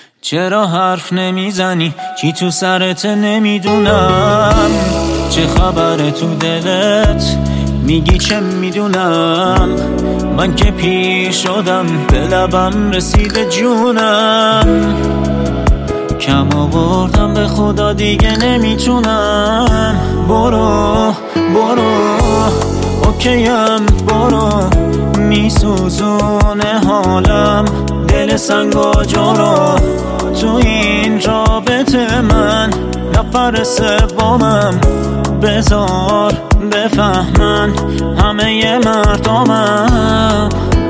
چرا حرف نمیزنی؟ چی تو سرت نمیدونم. چه خبره تو دلت؟ میگی چه میدونم. من که پیر شدم، به لبم رسیده جونم. کم آوردم به خدا دیگه نمیتونم. برو اوکیم، برو. میسوزونه حالم دل سنگاجارو. تو این رابطه من نفر سومم. بذار بفهمن همه مردمم.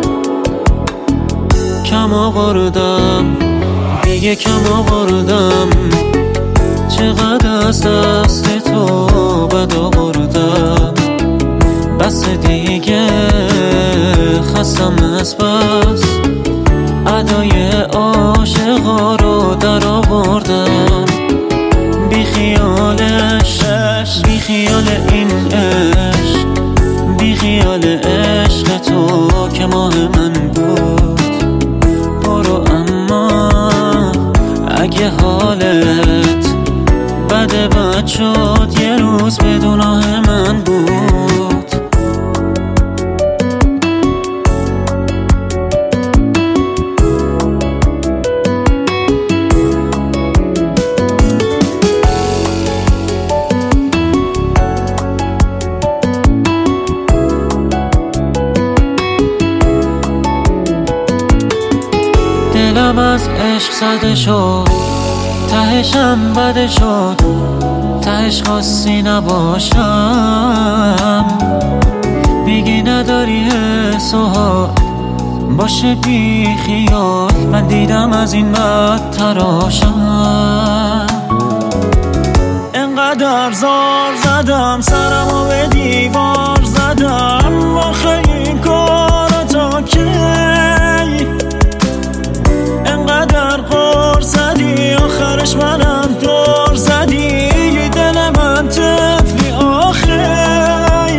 کم آوردم دیگه، کم آوردم. چقدر از دست تو بد آوردم. بس دیگه خستم از بس. ادای عاشقا رو در آوردم. بی خیالش، بی خیال این عشق، بی خیال عشق تو که ماه من بود. برو اما اگه حالت بد شد، یه روز بدون آه من بود. دلم از عشق زده شد، تهشم بده شد. تهش خواستی نباشم. میگی نداری حس و حال، باشه بی خیال. من دیدم از این بد تراشم. انقدر زار زدم سرمو به دیوار زدم. آخه این کار تا کی؟ انقدر قرص زدی آخرش منم دور زدی. دل من طفلی آخر.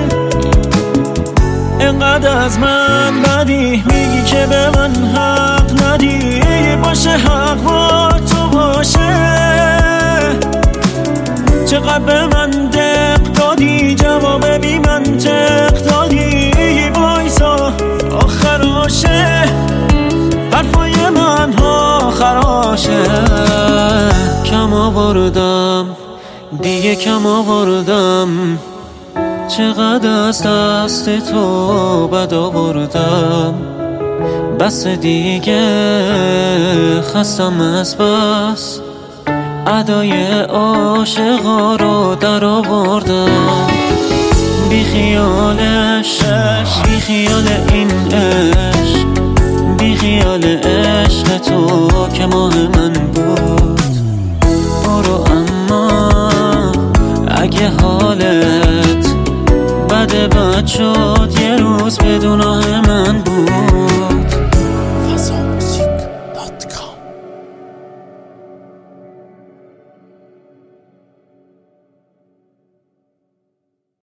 انقدر از من بدی، میگی که به من حق ندی. باشه حق با تو باشه. چقدر به من دق دادی، جواب بی منطق دادی. وایسا آخراشه، حرفای من ها خراشه. کم آوردم دیگه، کم آوردم. چقدر از دست تو بد آوردم. بس دیگه خستم از بس. ادای عاشقا رو در آوردم. بی خیالش، بی خیال این عشق، بی خیال عشق تو که ماه من بود. برو اما اگه حالت بد شد،